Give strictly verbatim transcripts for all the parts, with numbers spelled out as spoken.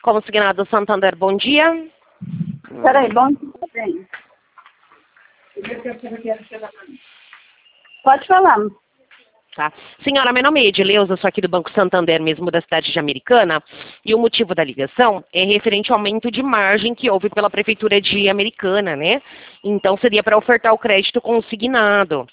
Consignado Santander, bom dia. Peraí, bom dia. Pode falar. Tá. Senhora, meu nome é Edileuza, sou aqui do Banco Santander mesmo, da cidade de Americana, e o motivo da ligação é referente ao aumento de margem que houve pela Prefeitura de Americana, né? Então seria para ofertar o crédito consignado.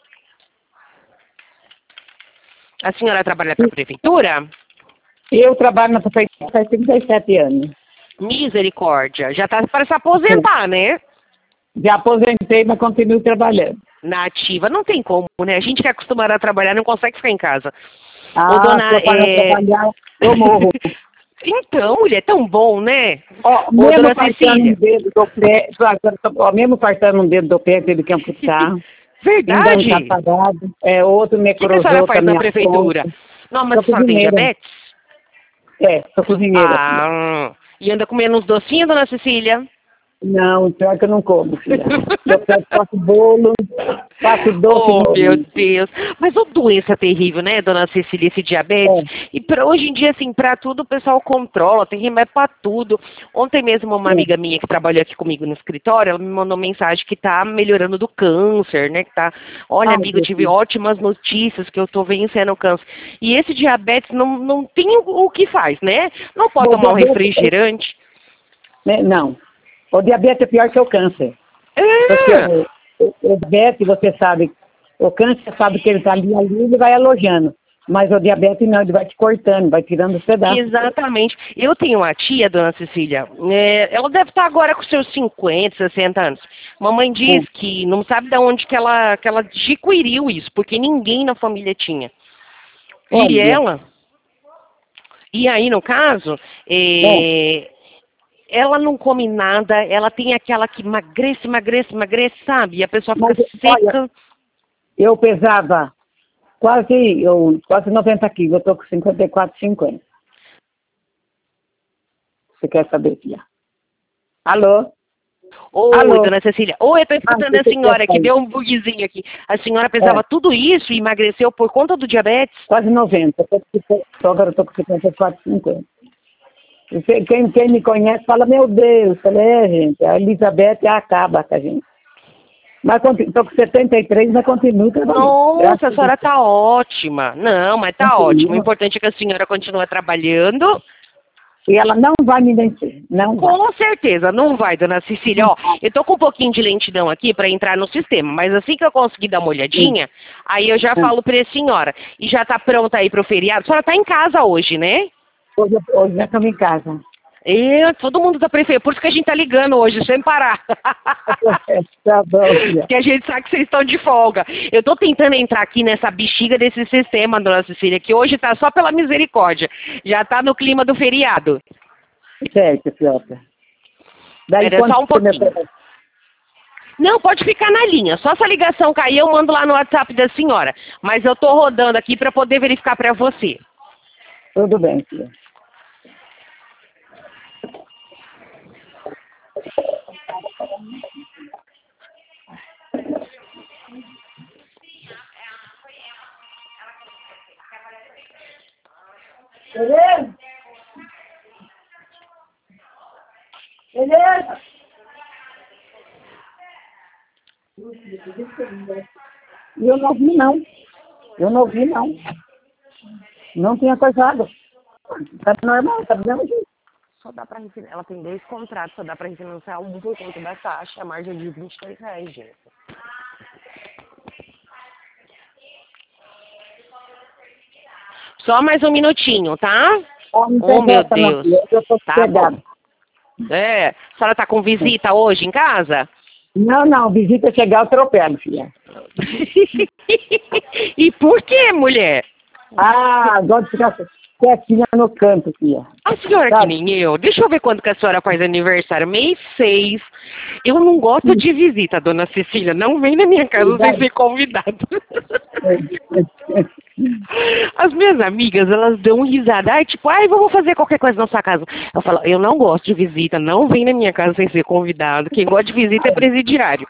A senhora trabalha para a Prefeitura? Eu trabalho na prefeitura faz trinta e sete anos. Misericórdia, já está para se aposentar, né? Já aposentei, mas continuo trabalhando. Na ativa, não tem como, né? A gente que é acostumado a trabalhar não consegue ficar em casa. Ah, Ô, dona, se eu parar de é... trabalhar, eu morro. Então, mulher, é tão bom, né? Ó, Ô, mesmo dona partando Cecília. um dedo do pé, ó, mesmo partando um dedo do pé, teve que amputar. Ainda não Verdade? está pagado. É, outro O que, que a senhora necrosou faz na também a prefeitura? ponta. Não, mas a Sou senhora tem cozinheira. diabetes? É, sou cozinheira, filha. Ah, e anda comendo uns docinhos, dona Cecília? Não, pior que eu não como, filha. Eu peço, faço bolo, faço doce. Oh, meu Bolo. Deus. Mas uma doença terrível, né, dona Cecília, esse diabetes? É, E pra, hoje em dia, assim, pra tudo o pessoal controla, tem remédio pra tudo. Ontem mesmo uma é. amiga minha que trabalhou aqui comigo no escritório, ela me mandou mensagem que tá melhorando do câncer, né, que tá... Olha, Ai, amiga, eu meu tive Deus. ótimas notícias que eu tô vencendo o câncer. E esse diabetes não, não tem o, o que faz, né? Não pode O tomar um diabetes, refrigerante. né, não. O diabetes é pior que o câncer. Porque É. o, o, o diabetes, você sabe, o câncer sabe que ele está ali, ali, ele vai alojando. Mas o diabetes não, ele vai te cortando, vai tirando os pedaços. Exatamente. Eu tenho uma tia, dona Cecília, é, ela deve estar agora com seus cinquenta, sessenta anos. Mamãe diz Hum. que não sabe de onde que ela, que ela adquiriu isso, porque ninguém na família tinha. E Olha, ela, e aí no caso, bom, é, ela não come nada, ela tem aquela que emagrece, emagrece, emagrece, sabe? E a pessoa fica mas olha, seca. eu pesava quase, eu, quase noventa quilos, eu estou com cinquenta e quatro, cinquenta. Você quer saber, filha? Alô? Oi, Alô? dona Cecília. Oi, eu estou Ah, escutando a você quer senhora que sair? deu um bugzinho aqui. A senhora É, pesava tudo isso e emagreceu por conta do diabetes? quase noventa. Eu tô com cinquenta, agora eu estou com cinquenta e quatro, cinquenta. E Quem, quem quem me conhece fala, meu Deus, eu falei, é, gente, a Elizabeth acaba com a gente. Mas estou com setenta e três, mas continuo trabalhando. Nossa, a Graças a senhora Deus. tá ótima. Não, mas tá ótimo. O Continuo. importante é que a senhora continue trabalhando. E ela não vai me vencer, não vai. Com certeza, não vai, dona Cecília. Ó, eu tô com um pouquinho de lentidão aqui para entrar no sistema, mas assim que eu conseguir dar uma Sim. olhadinha, aí eu já É. falo pra senhora. E já tá pronta aí pro feriado? A senhora tá em casa hoje, né? Hoje, eu- hoje nós estamos em casa. E todo mundo da prefeitura, por isso que a gente tá ligando hoje, sem parar. Tá bom, filha. Que a gente sabe que vocês estão de folga. Eu tô tentando entrar aqui nessa bexiga desse sistema, dona Cecília, que hoje tá só pela misericórdia. Já tá no clima do feriado. Certo, filhota. Daí Era quando só um você me pouquinho. Não, pode ficar na linha. Só se a ligação cair, eu mando lá no WhatsApp da senhora. Mas eu tô rodando aqui para poder verificar para você. Tudo bem, filha. Beleza? Beleza? E eu não ouvi, não. Eu não ouvi, não. Não tinha coisado. Tá normal, tá do mesmo jeito. Só dá para refinanciar. Ela tem dois contratos, só dá para refinanciar um por conta da taxa, a margem é de vinte e dois reais, gente. Só mais um minutinho, tá? Ó, não Oh, tem meu pressa, não, Deus. filha. Eu tô Tá bom. sossegada. É. A senhora tá com visita hoje em casa? Não, não. Visita chegar, eu atropelo, filha. E por que, mulher? Ah, gosto de ficar quietinha no canto, filha. A senhora que Sabe? nem eu. Deixa eu ver quando que a senhora faz aniversário. Mês seis. Eu não gosto de visita, dona Cecília. Não vem na minha casa sem ser convidado. As minhas amigas, elas dão risada. Ai, tipo, ai, vamos fazer qualquer coisa na sua casa. Eu falo, eu não gosto de visita. Não vem na minha casa sem ser convidado. Quem gosta de visita é presidiário.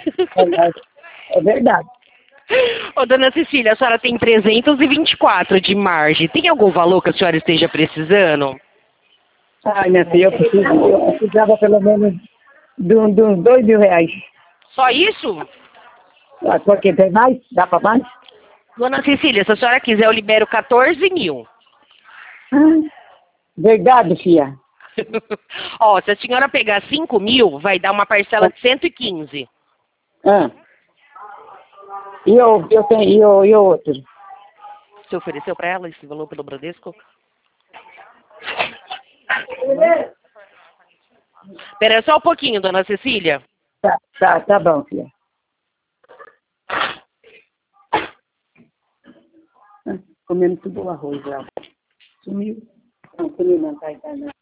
É verdade. Ô, dona Cecília, a senhora tem trezentos e vinte e quatro de margem. Tem algum valor que a senhora esteja precisando? Ai, minha filha, eu, preciso, eu precisava pelo menos de, um- de uns dois mil reais. Só isso? Ah, porque tem mais? Dá para mais? Dona Cecília, se a senhora quiser, eu libero quatorze mil. Ah, verdade, filha. Ó, se a senhora pegar cinco mil, vai dar uma parcela de cento e quinze. Ah. E eu, eu tenho, e eu, e o outro? Você ofereceu para ela esse valor pelo Bradesco? Espera só um pouquinho, dona Cecília. Tá, tá, tá bom, filha. Ah, comendo tudo o arroz lá. Sumiu. Não, sumiu não, tá, tá, não.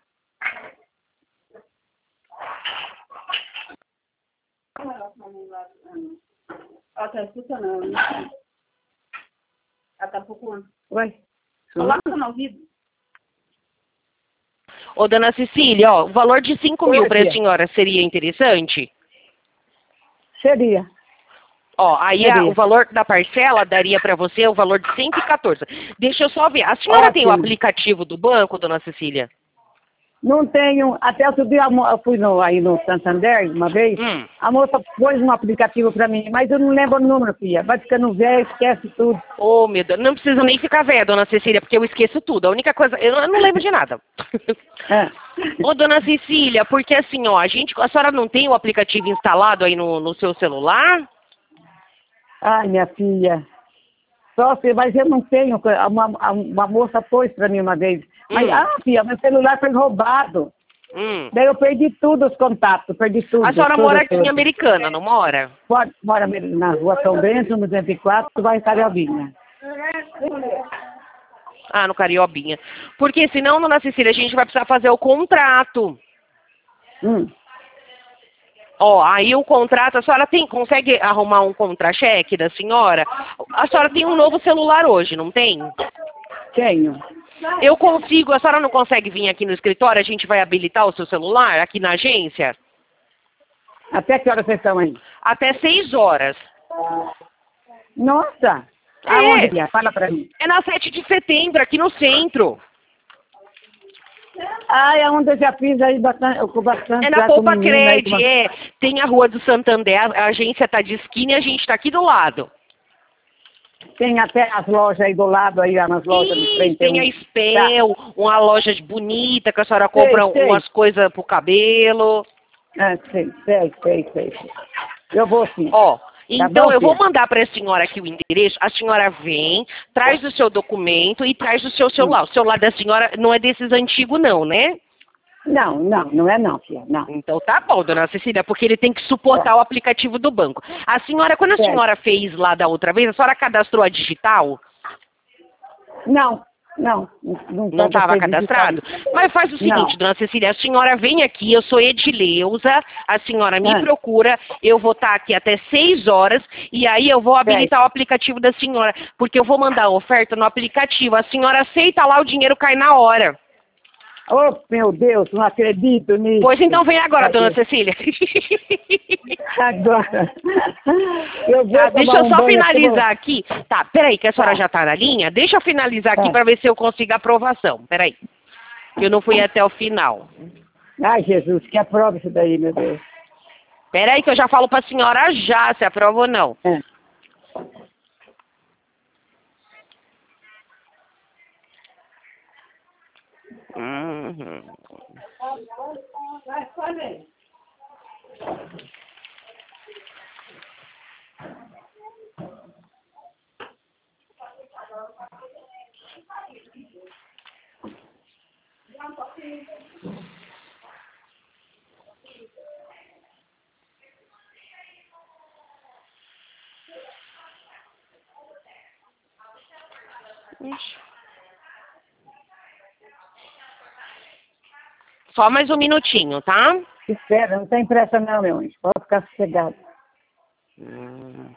Ela tá escutando, né? Ela tá procurando. Ué? Coloca no ouvido. Ô, dona Cecília, ó, o valor de cinco mil Oi, para a filha. senhora seria interessante? Seria. Ó, aí a- o Seria. valor da parcela daria para você o valor de cento e quatorze. Deixa eu só ver. A senhora tem o Ótimo. aplicativo do banco, dona Cecília? Não tenho, até outro dia a mo- eu fui no, aí no Santander uma vez, Hum. a moça pôs um aplicativo para mim, mas eu não lembro o número, filha. Vai ficando velho, esquece tudo. Ô, meu Deus, não precisa nem ficar velha, dona Cecília, porque eu esqueço tudo. A única coisa, eu não, eu não lembro de nada. É. Ô, dona Cecília, porque assim, ó, a gente, a senhora não tem o aplicativo instalado aí no, no seu celular? Ai, minha filha. Só se, mas eu não tenho. Uma, uma moça pôs para mim uma vez. Mas, Hum. ah, filha, meu celular foi roubado. Hum. Daí eu perdi tudo os contatos, perdi tudo. A senhora tudo, mora aqui em tudo. Americana, não mora? Mora, mora na rua São Bento, no duzentos e quatro, vai Cariobinha. Ah, no Cariobinha. Porque senão, dona Cecília, a gente vai precisar fazer o contrato. Hum. Ó, aí o contrato, a senhora tem, consegue arrumar um contra-cheque da senhora? A senhora tem um novo celular hoje, não tem? Tenho. Eu consigo, a senhora não consegue vir aqui no escritório, a gente vai habilitar o seu celular aqui na agência? Até que horas vocês estão aí? Até seis horas. Nossa! É. Aonde, Bia? Fala pra mim. É na sete de setembro, aqui no centro. Ah, é onde eu já fiz aí bastante, com bastante. É na já com Poupa menina aí, Cred, com uma- é. Tem a Rua do Santander, a agência tá de esquina e a gente tá aqui do lado. Tem até as lojas aí do lado, aí nas lojas de Ih, frente. tem a um- Spell, uma loja de bonita que a senhora Sei, compra sei. umas coisas pro cabelo. Ah, sei, sei, sei, sei. Eu vou sim. Ó, Tá então bom, eu vou filha? mandar para a senhora aqui o endereço, a senhora vem, traz o seu documento e traz o seu celular. O celular da senhora não é desses antigos não, né? Não, não, não é não, filha, não. Então tá bom, dona Cecília, porque ele tem que suportar o aplicativo do banco. A senhora, quando a Certo. senhora fez lá da outra vez, a senhora cadastrou a digital? Não, não. Não Não estava sei cadastrado? digital. Mas faz o seguinte, Não. dona Cecília, a senhora vem aqui, eu sou Edileuza, a senhora me Ah. procura, eu vou estar aqui até seis horas e aí eu vou habilitar o aplicativo da senhora, porque eu vou mandar a oferta no aplicativo, a senhora aceita lá, o dinheiro cai na hora. Oh, meu Deus, não acredito nisso. Pois então vem agora, dona Cadê? Cecília. Agora. Eu vou Tá, deixa tomar eu um só banho, finalizar aqui. Tá, peraí, que a senhora Tá. já tá na linha. Deixa eu finalizar aqui Tá. para ver se eu consigo a aprovação. Peraí. Eu não fui até o final. Ai, Jesus, que aprova isso daí, meu Deus. Peraí que eu já falo pra senhora já se aprova ou não. É. Uhum. Ixi. Só mais um minutinho, tá? Espera, não tem pressa não, meu anjo. Pode ficar sossegado. Hum.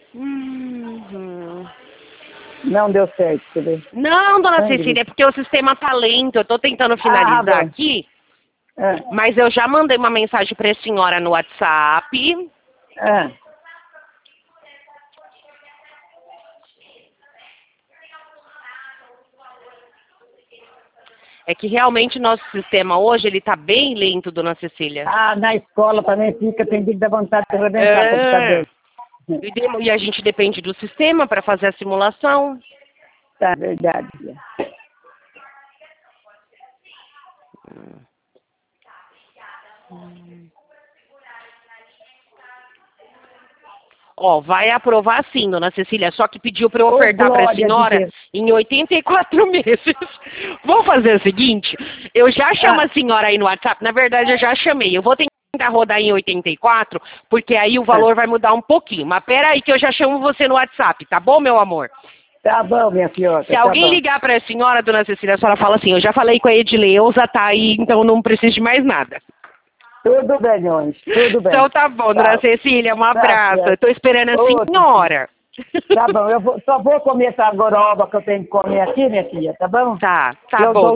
Uhum. Não deu certo, quer ver? Não, dona Sangue. Cecília, é porque o sistema tá lento. Eu tô tentando finalizar Ah, bom. aqui, Ah, mas eu já mandei uma mensagem para a senhora no WhatsApp. ah. É que realmente nosso sistema hoje, ele tá bem lento, dona Cecília. Ah, na escola também fica, tem que dar vontade de arrebentar o É. computador. E dem- e a gente depende do sistema para fazer a simulação. Tá, verdade. Ó, vai aprovar sim, dona Cecília, só que pediu para eu Ô, ofertar para a glória de senhora Deus. em oitenta e quatro meses. Vou fazer o seguinte, eu já chamo Ah. a senhora aí no WhatsApp, na verdade eu já chamei, eu vou tentar rodar em oitenta e quatro, porque aí o valor vai mudar um pouquinho, mas pera aí que eu já chamo você no WhatsApp, tá bom, meu amor? Tá bom, minha senhora. Se tá alguém bom. ligar para a senhora, dona Cecília, a senhora fala assim, eu já falei com a Edileuza, tá aí, então não preciso de mais nada. Tudo bem, Jones, tudo bem. Então tá bom, dona Tá. Cecília, um Tá abraço. certo. Eu tô esperando a Outro. senhora. Tá bom, eu vou, só vou comer essa goroba que eu tenho que comer aqui, minha filha, tá bom? Tá, tá Eu bom. dou